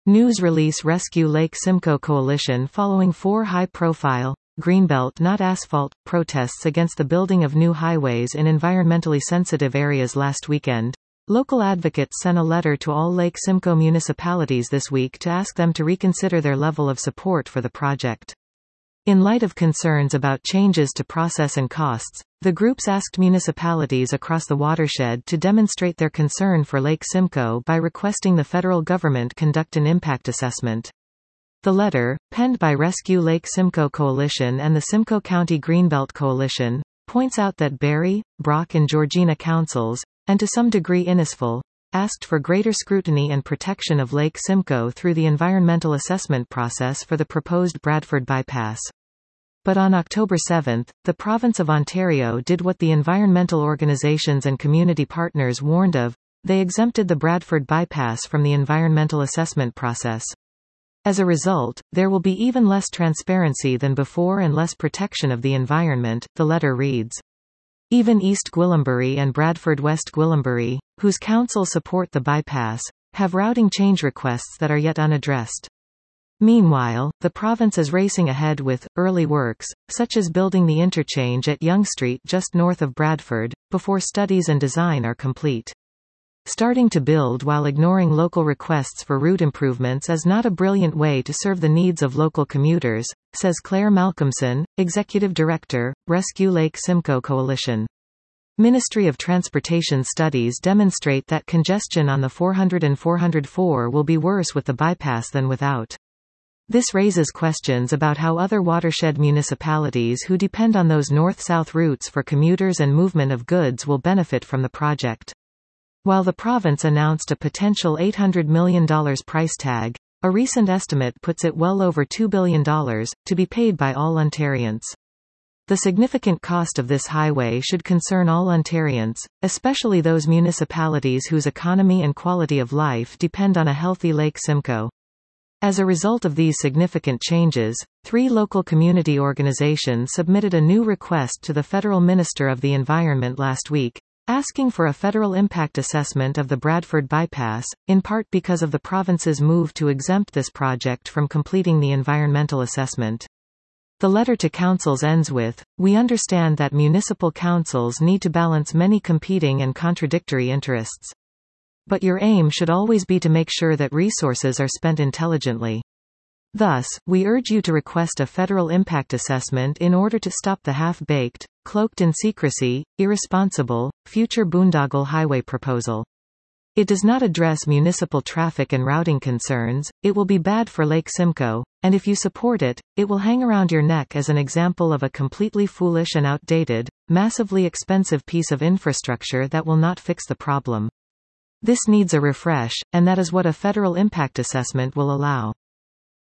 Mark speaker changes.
Speaker 1: News release Rescue Lake Simcoe Coalition following 4 high-profile, Greenbelt not asphalt, protests against the building of new highways in environmentally sensitive areas last weekend. Local advocates sent a letter to all Lake Simcoe municipalities this week to ask them to reconsider their level of support for the project. In light of concerns about changes to process and costs, the groups asked municipalities across the watershed to demonstrate their concern for Lake Simcoe by requesting the federal government conduct an impact assessment. The letter, penned by Rescue Lake Simcoe Coalition and the Simcoe County Greenbelt Coalition, points out that Barry, Brock and Georgina councils, and to some degree Innisfil, asked for greater scrutiny and protection of Lake Simcoe through the environmental assessment process for the proposed Bradford bypass. But on October 7, the province of Ontario did what the environmental organizations and community partners warned of: they exempted the Bradford bypass from the environmental assessment process. As a result, there will be even less transparency than before and less protection of the environment, the letter reads. Even East Gwillimbury and Bradford West Gwillimbury, whose councils support the bypass, have routing change requests that are yet unaddressed. Meanwhile, the province is racing ahead with early works, such as building the interchange at Yonge Street just north of Bradford, before studies and design are complete. Starting to build while ignoring local requests for route improvements is not a brilliant way to serve the needs of local commuters, says Claire Malcolmson, Executive Director, Rescue Lake Simcoe Coalition. Ministry of Transportation studies demonstrate that congestion on the 400 and 404 will be worse with the bypass than without. This raises questions about how other watershed municipalities who depend on those north-south routes for commuters and movement of goods will benefit from the project. While the province announced a potential $800 million price tag, a recent estimate puts it well over $2 billion, to be paid by all Ontarians. The significant cost of this highway should concern all Ontarians, especially those municipalities whose economy and quality of life depend on a healthy Lake Simcoe. As a result of these significant changes, 3 local community organizations submitted a new request to the Federal Minister of the Environment last week, asking for a federal impact assessment of the Bradford bypass, in part because of the province's move to exempt this project from completing the environmental assessment. The letter to councils ends with, "We understand that municipal councils need to balance many competing and contradictory interests. But your aim should always be to make sure that resources are spent intelligently. Thus, we urge you to request a federal impact assessment in order to stop the half-baked, cloaked in secrecy, irresponsible, future boondoggle highway proposal. It does not address municipal traffic and routing concerns, it will be bad for Lake Simcoe, and if you support it, it will hang around your neck as an example of a completely foolish and outdated, massively expensive piece of infrastructure that will not fix the problem. This needs a refresh, and that is what a federal impact assessment will allow."